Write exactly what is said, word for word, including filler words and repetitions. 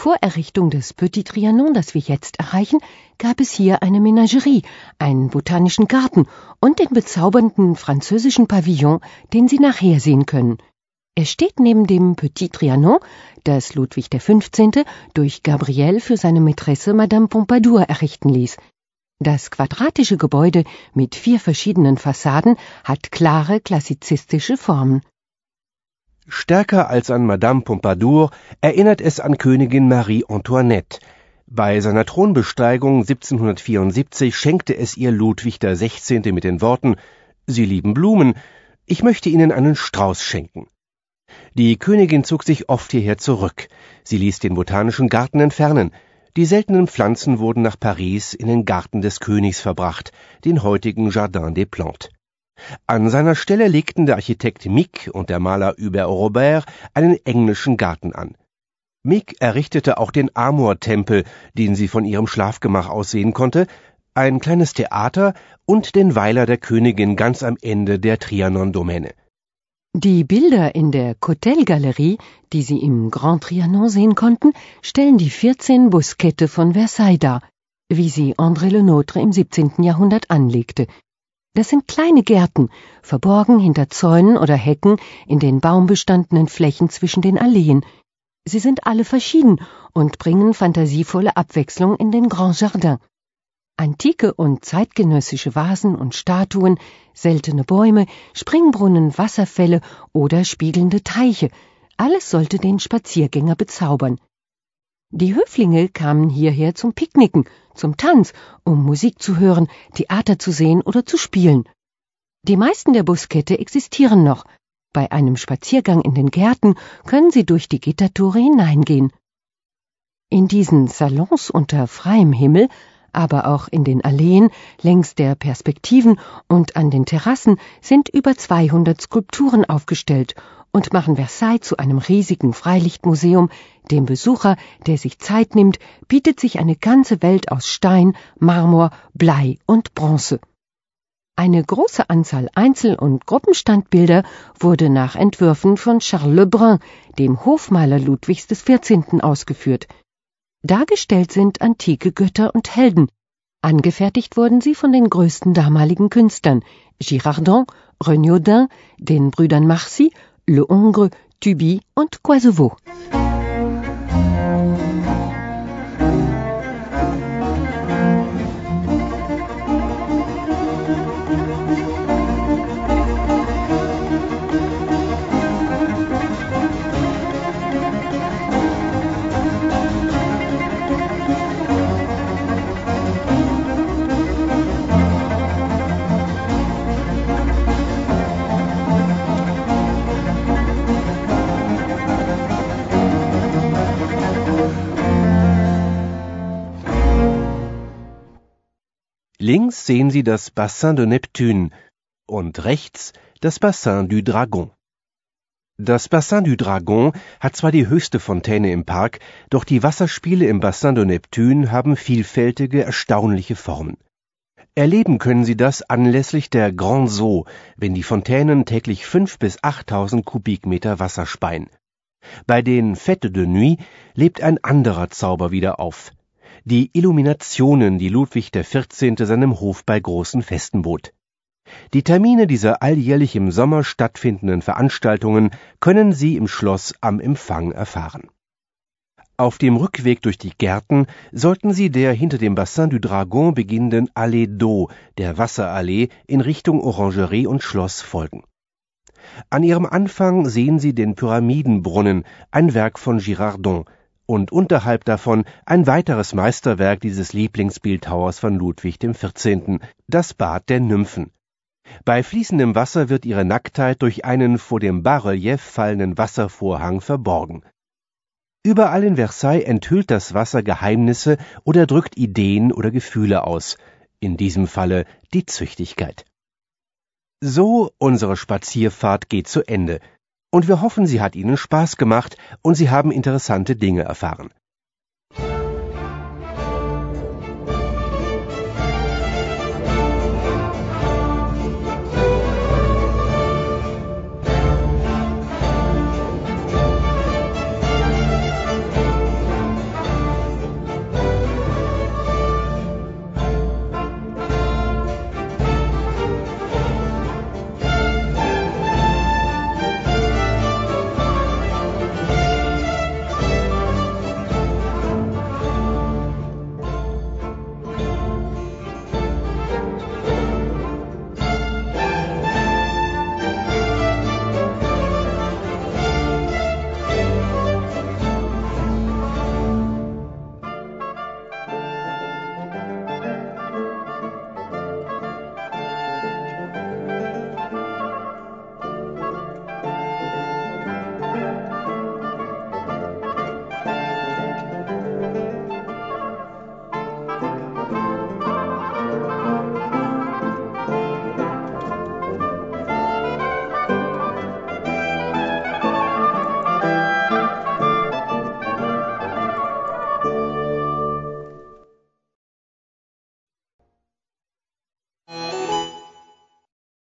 Vor Errichtung des Petit Trianon, das wir jetzt erreichen, gab es hier eine Menagerie, einen botanischen Garten und den bezaubernden französischen Pavillon, den Sie nachher sehen können. Er steht neben dem Petit Trianon, das Ludwig der Fünfzehnte durch Gabriel für seine Mätresse Madame Pompadour errichten ließ. Das quadratische Gebäude mit vier verschiedenen Fassaden hat klare klassizistische Formen. Stärker als an Madame Pompadour erinnert es an Königin Marie Antoinette. Bei seiner Thronbesteigung siebzehnhundertvierundsiebzig schenkte es ihr Ludwig der Sechzehnte mit den Worten: »Sie lieben Blumen, ich möchte Ihnen einen Strauß schenken.« Die Königin zog sich oft hierher zurück. Sie ließ den botanischen Garten entfernen. Die seltenen Pflanzen wurden nach Paris in den Garten des Königs verbracht, den heutigen Jardin des Plantes. An seiner Stelle legten der Architekt Mick und der Maler Hubert Robert einen englischen Garten an. Mick errichtete auch den Amor-Tempel, den sie von ihrem Schlafgemach aus sehen konnte, ein kleines Theater und den Weiler der Königin ganz am Ende der Trianon-Domäne. Die Bilder in der Cotel-Galerie, die Sie im Grand Trianon sehen konnten, stellen die vierzehn Boskette von Versailles dar, wie sie André Le Nôtre im siebzehnten Jahrhundert anlegte. Das sind kleine Gärten, verborgen hinter Zäunen oder Hecken in den baumbestandenen Flächen zwischen den Alleen. Sie sind alle verschieden und bringen fantasievolle Abwechslung in den Grand Jardin. Antike und zeitgenössische Vasen und Statuen, seltene Bäume, Springbrunnen, Wasserfälle oder spiegelnde Teiche, alles sollte den Spaziergänger bezaubern. Die Höflinge kamen hierher zum Picknicken, zum Tanz, um Musik zu hören, Theater zu sehen oder zu spielen. Die meisten der Boskette existieren noch. Bei einem Spaziergang in den Gärten können Sie durch die Gittertore hineingehen. In diesen Salons unter freiem Himmel, aber auch in den Alleen, längs der Perspektiven und an den Terrassen sind über zweihundert Skulpturen aufgestellt und machen Versailles zu einem riesigen Freilichtmuseum. Dem Besucher, der sich Zeit nimmt, bietet sich eine ganze Welt aus Stein, Marmor, Blei und Bronze. Eine große Anzahl Einzel- und Gruppenstandbilder wurde nach Entwürfen von Charles Le Brun, dem Hofmaler Ludwigs des Vierzehnten, ausgeführt. Dargestellt sind antike Götter und Helden. Angefertigt wurden sie von den größten damaligen Künstlern: Girardon, Renaudin, den Brüdern Marcy, Le Hongre, Tuby und Coisevaux. Links sehen Sie das Bassin de Neptune und rechts das Bassin du Dragon. Das Bassin du Dragon hat zwar die höchste Fontäne im Park, doch die Wasserspiele im Bassin de Neptune haben vielfältige, erstaunliche Formen. Erleben können Sie das anlässlich der Grand Saut, wenn die Fontänen täglich fünf bis achttausend Kubikmeter Wasser speien. Bei den Fêtes de Nuit lebt ein anderer Zauber wieder auf: die Illuminationen, die Ludwig der Vierzehnte seinem Hof bei großen Festen bot. Die Termine dieser alljährlich im Sommer stattfindenden Veranstaltungen können Sie im Schloss am Empfang erfahren. Auf dem Rückweg durch die Gärten sollten Sie der hinter dem Bassin du Dragon beginnenden Allée d'Eau, der Wasserallee, in Richtung Orangerie und Schloss folgen. An ihrem Anfang sehen Sie den Pyramidenbrunnen, ein Werk von Girardon, und unterhalb davon ein weiteres Meisterwerk dieses Lieblingsbildhauers von Ludwig dem Vierzehnten, das Bad der Nymphen. Bei fließendem Wasser wird ihre Nacktheit durch einen vor dem Bas-Relief fallenden Wasservorhang verborgen. Überall in Versailles enthüllt das Wasser Geheimnisse oder drückt Ideen oder Gefühle aus, in diesem Falle die Züchtigkeit. So, unsere Spazierfahrt geht zu Ende. Und wir hoffen, sie hat Ihnen Spaß gemacht und Sie haben interessante Dinge erfahren.